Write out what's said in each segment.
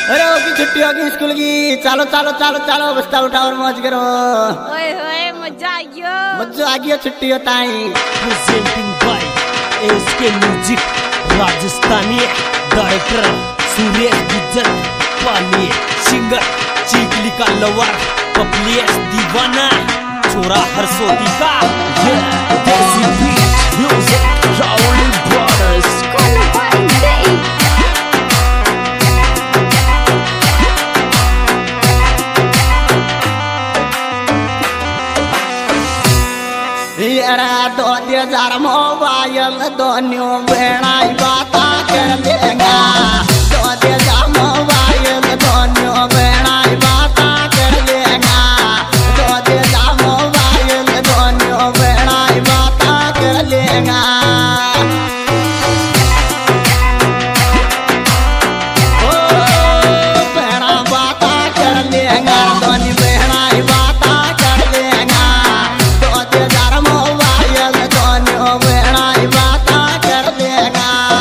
अरे होगी छुट्टी होगी स्कूल की। चलो चलो चलो चलो बस्ता उठाओ और मौज करो। ओए होए मजा आ गया छुट्टी होता है। Presenting by SK music Rajasthani director Suresh Gujjar पानी सिंगर चीकली का लवर पपलियस दीवाना छोरा हरसोती का देसी बीट म्यूजिक राहुल ब्रदर्स दो 2000 मोबाइल दोनों बेड़ाई बाता कर लेगा। 2000 मोबाइल दोनों बेड़ाई बाता कर लेगा। 2000 मोबाइल दोनों बेड़ाई बाता कर लेगा। ओ बेड़ा बाता कर लेगा दोनों बेड़ाई बाता कर लेगा। 2000 मोबाइल दोनों बेड़ाई बाता कर लेगा।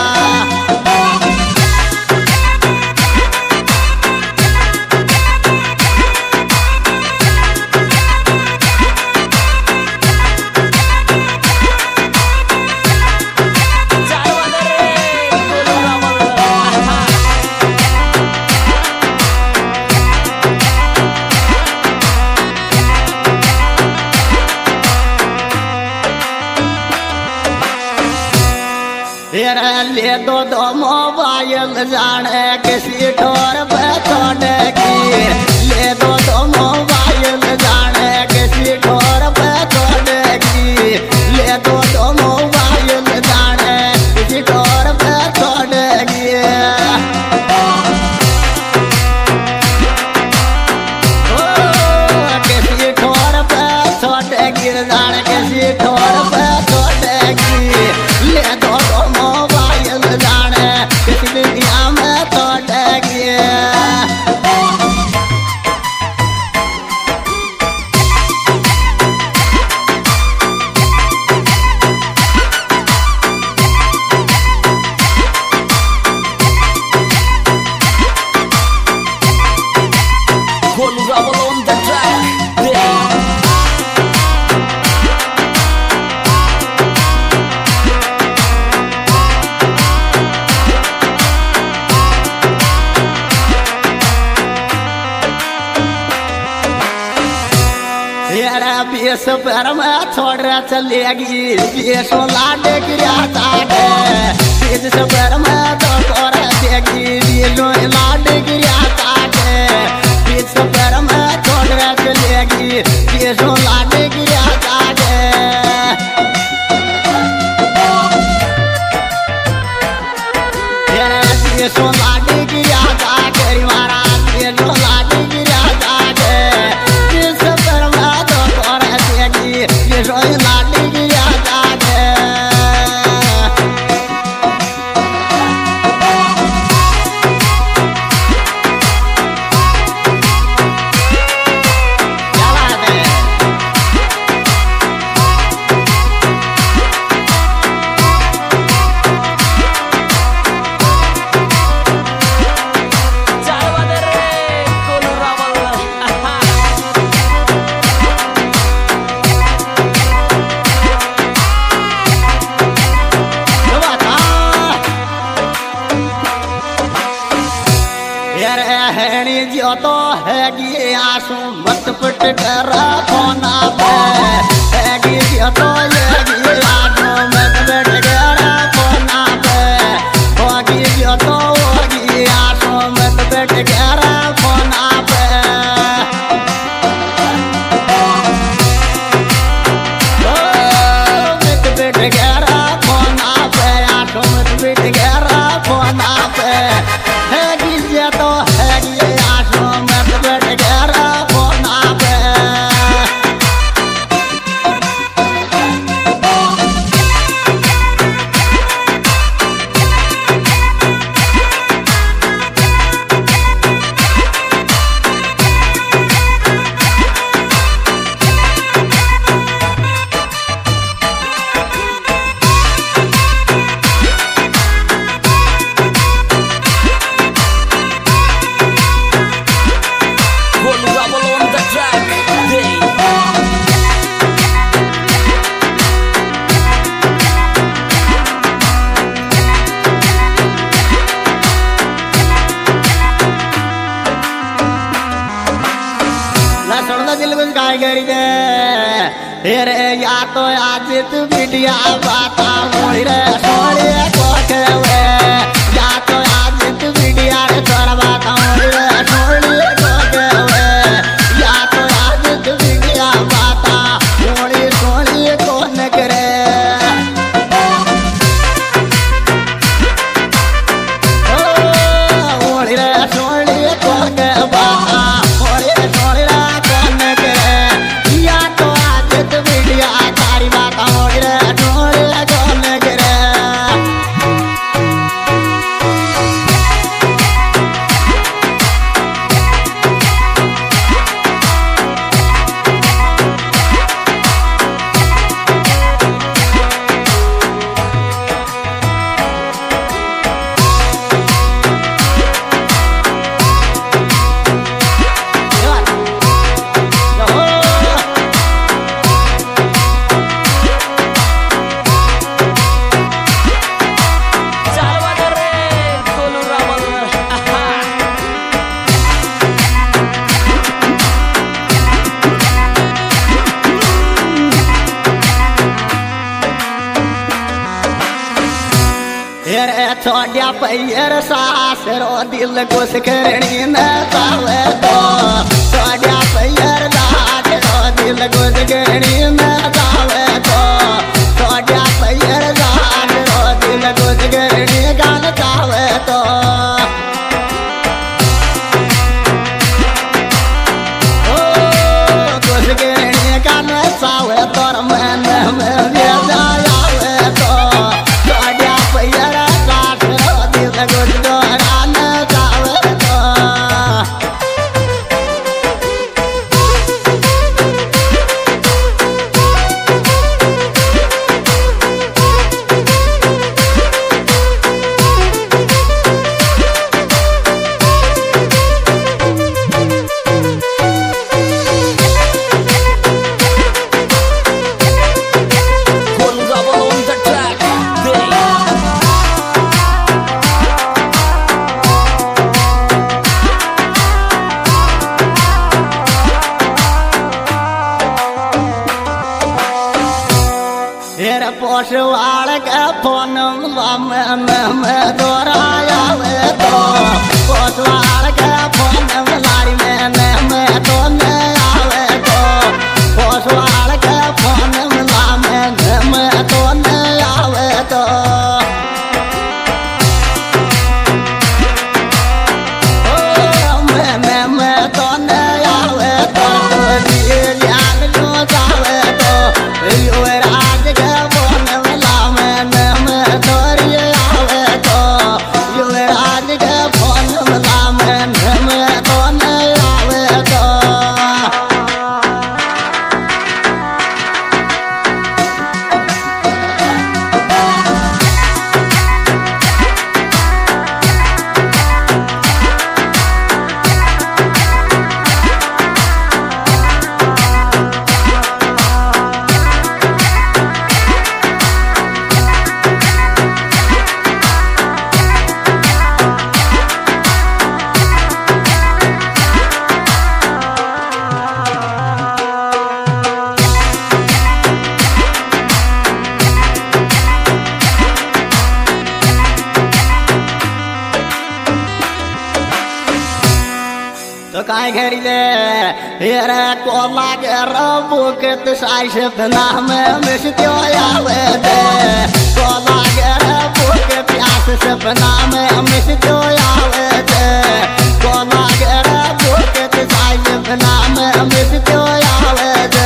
ले दो मोबाइल जाने किसी ठोर पे छोड़ेगी। ले दो मोबाइल जाने किसी ठोर पे छोड़ेगी। ले दो मोबाइल जाने किसी ठोर पे छोड़ेगी। ओ किसी ठोर पे छोड़ेगी जाने किसी ठोर पे छोड़ेगी। ले दो मोबाइल जाने किसी दुनिया में छोड़ेगी। Gonna rumble on the track, yeah. बीस पैर में छोड़ रहा चलेगी। बीसों लाडे गिरा चाटे 20 पैर में तो कर देगी। बीसों लाडे गिरा चाटे 20 पैर में छोड़ रहा चलेगी। बीसों लाडे गिरा चाटे बीसों लाडे गिरा चाटे महाराज बीसों लाडे गिरा चाटे 20 पैर में तो कर देगी। बीसों लाडे गिरा चाटे क्या बात है। हेणी जो तो हैगी आंसू मत पट कर कोना पे। हैगी जो तो हैगी आंसू मत पट कर कोना पे। होगी जो तो होगी आंसू मत पट कर कोना पे। ओ मत पट कर कोना पे आंसू मत पट कर कोना पे। हैगी जो तो हैगी आंसू मत पट कर कोना पे। गरी दे हेरे या तो आज तू बिटिया बाता मोड़ी रे सोड़े को केवे या तो आज तू बिटिया रे छोड़ बाता मोड़ी रे सोड़े को केवे या तो आज तू बिटिया बाता मोड़ी सोड़े को न करे ओ मोड़ी रे सोड़े को के बाता मोड़ी रे सोड़े को न करे या तो आज तू बिटिया तारी बाता मोड़ी रे सोड़े को न करे Salvador Golu Rawal. हेरे छोड़िया पैर सासरो दिल घुस करनी न पावे तो छोड़िया पैर सासरो दिल घुस करनी न पावे तो छोड़िया पैर सासरो दिल घुस करनी गान पावे तो ओ घुस करनी गान पावे तोर मन में बेजा आवे तो छोड़िया पैर सासरो दिल घुस गान पावे तो Golu Rawal on the track. हेरे पोषवाड़ के फोन में दोराया वे तो पोषवाड़ के फोन लाड़ी में तो में आवे तो पोषवाड़ के फोन में तो में आवे तो ओ मैं तो नहीं आवे तो दिए जान जो जावे तो यो राज के फोन में तोरिए आवे तो यो राज के फोन में तो नहीं आवे तो तो काय घरी दे हेरे कोला के रबू के तसाई से नाम मिसत्यो आवे दे कोला के रबू के प्यास से नाम मिसत्यो आवे दे कोला के रबू के तसाई से नाम मिसत्यो आवे दे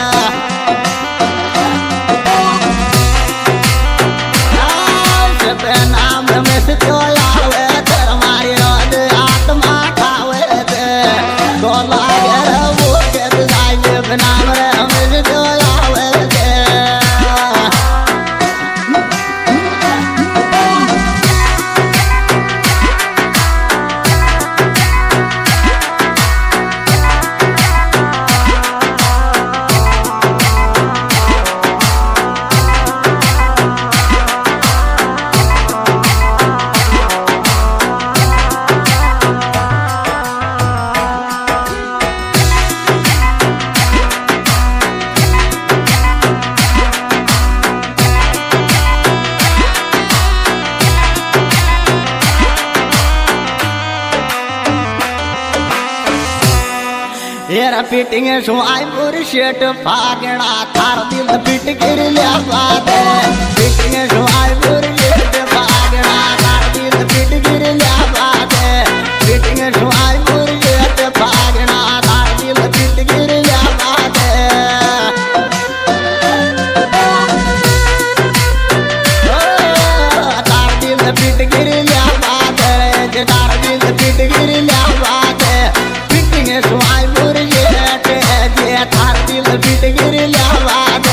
नाम मिसत्यो आवे दे हमारी रोद आत्मा खावे दे कोला के रबू के तसाई से नाम मिसत्यो आवे दे हेरा फिटिंग सो आई पूरी शर्ट फागणा थार दिल फिट कर लिया बात फिटिंग सो आई पूरी शर्ट फागणा थार दिल फिट कर लिया बात फिटिंग सो आई पूरी शर्ट फागणा थार दिल फिट कर लिया बात तार दिल फिट कर लिया बात तार दिल फिट कर लिया बात फिटिंग सो आई पूरी शर्ट जे थार दिल फिट कर लिया बात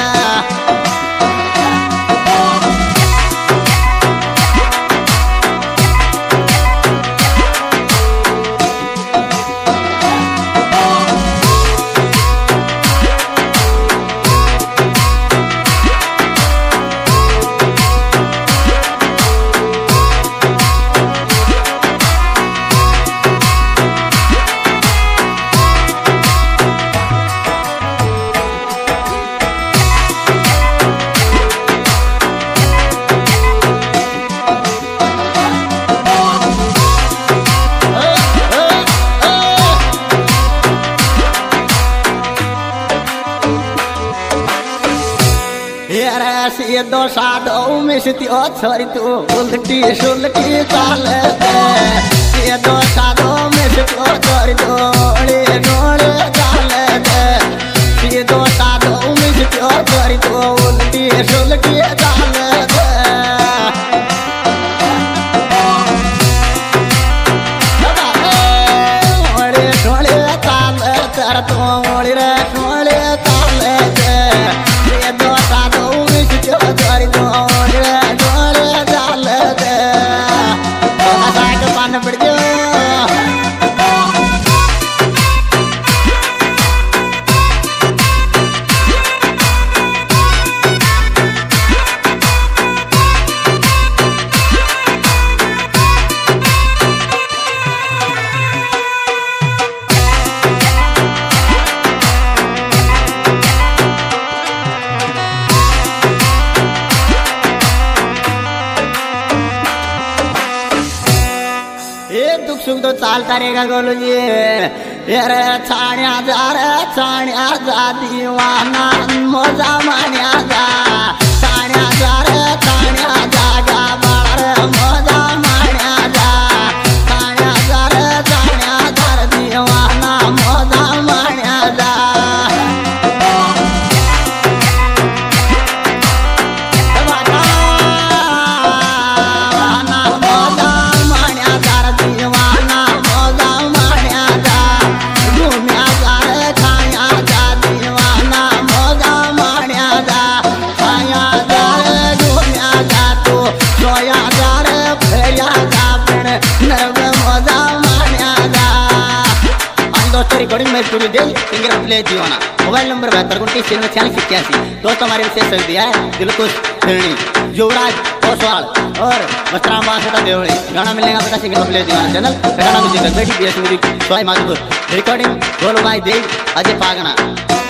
ये दो सादो मिस्ती ओ छोरी तू उल्टी सुलटी चाले ये दो सादो मिस्ती ओ छोरी तू ओले नोले चाले ये दो सादो मिस्ती ओ छोरी तू उल्टी सुलटी चाले ओले नोले चाले तेरा तो ओले रे नोले चाले ये दो सादो छोरी तो ओले नोले चाले दोना साइड पान पड़ गयो दुख सुख तो चालता रहेगा गोलू जी रे छाण्या जा दीवाना मजा मान्या जा छाण्या जा गा बाळ मजा मान्या जा छाण्या जा दीवाना मजा मान्या जा रिकॉर्डिंग में स्टूडियो दिल सिंगर प्ले दीवाना मोबाइल नंबर 7229 दोस्तों हमारे विशेष सही दिया है दिलकुश फिरनी युवराज ओसवाल और वस्त्राम देवड़ी गाना मिलने का पता सिंगर प्ले दीवाना चैनल गाना म्यूजिक बेटी बीएस म्यूजिक सोई माधुपुर रिकॉर्डिंग गोलू भाई देव अजय पागना।